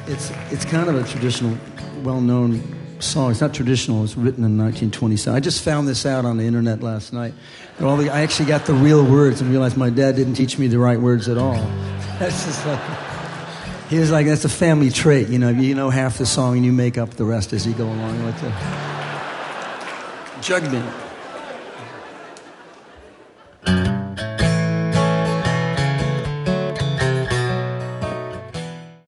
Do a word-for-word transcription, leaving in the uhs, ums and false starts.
It's it's kind of a traditional, well-known song. It's not traditional. It was written in nineteen twenty-seven. I just found this out on the internet last night. All the, I actually got the real words and realized my dad didn't teach me the right words at all. That's just like, he was like, that's a family trait. You know, you know half the song and you make up the rest as you go along with it. Jugman.